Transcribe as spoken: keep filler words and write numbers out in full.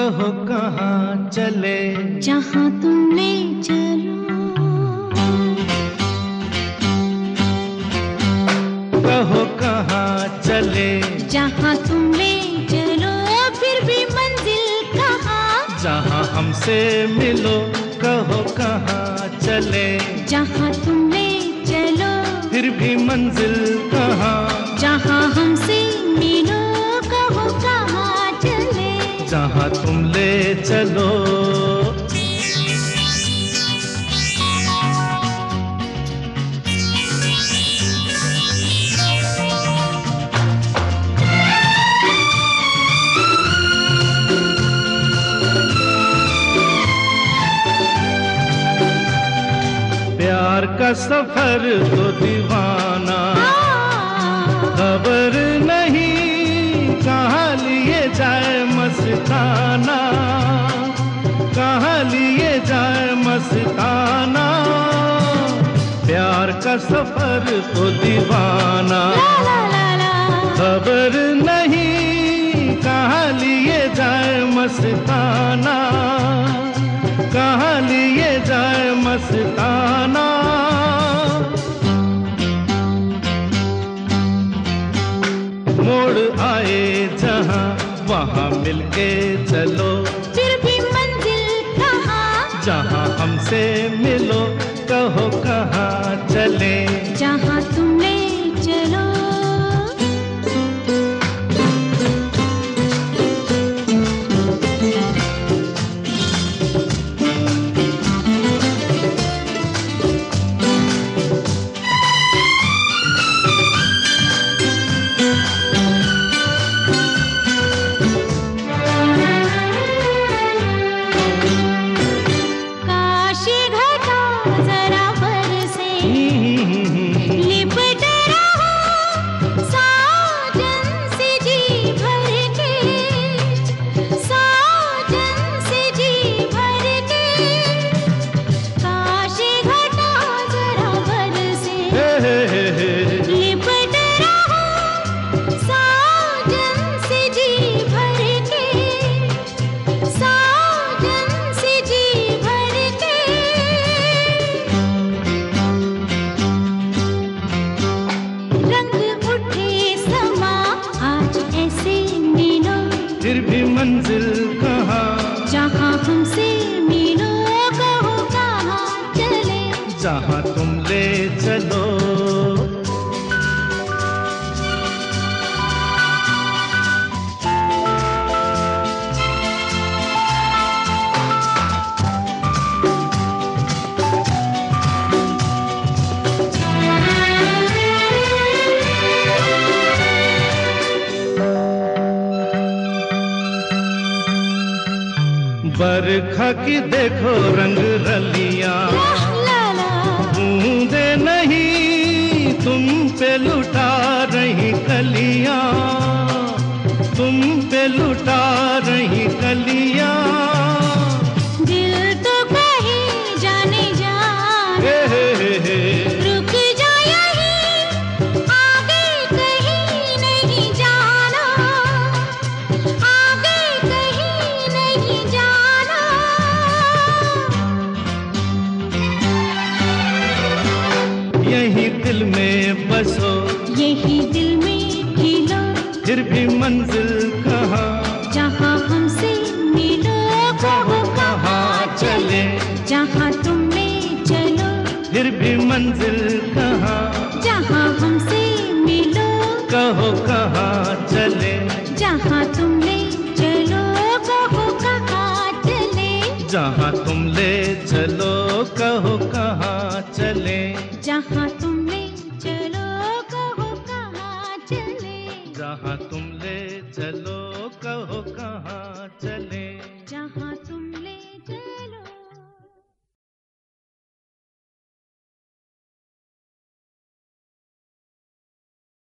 कहो कहाँ चले, जहाँ तुम ले चलो। कहो कहाँ चले, जहाँ तुम ले चलो। फिर भी मंजिल कहाँ, जहाँ हमसे मिलो। कहो कहाँ चले, जहाँ तुम ले चलो। फिर भी मंजिल कहाँ, जहाँ हमसे मिलो। कहो कहाँ चले, जहाँ तुम ले चलो। प्यार का सफर तो दीवाना, खबर नहीं कहाँ लिए जाए मस्ताना, कहाँ लिए जाए मस्ताना। प्यार का सफर तो दीवाना, खबर नहीं कहाँ लिए जाए मस्ताना, कहाँ लिए जाए मस्ताना। मोड़ आए जहाँ वहाँ मिलके चलो। फिर भी मंजिल कहाँ, जहाँ हमसे मिलो। कहो कहाँ चले, जहाँ तुम ले चलो। फिर भी मंजिल कहाँ, जहाँ हमसे मिलो। कहो कहाँ चले, जहाँ तुम ले चलो। बरखा की देखो रंग रलियां, बूंदे नहीं तुम पे लुटा रही कलियां, तुम पे लुटा रही कलियां। दिल तो कहीं जाने जाना, रुक जा यहीं, आगे कहीं नहीं जाना, आगे कहीं नहीं जाना। यही दिल में बसो, यही दिल में खिलो। फिर भी मंजिल कहाँ, जहाँ हमसे मिलो। कहो कहाँ चले, जहाँ तुम ले चलो। फिर भी मंजिल कहाँ, जहाँ हमसे मिलो। कहो कहाँ चले, जहाँ तुम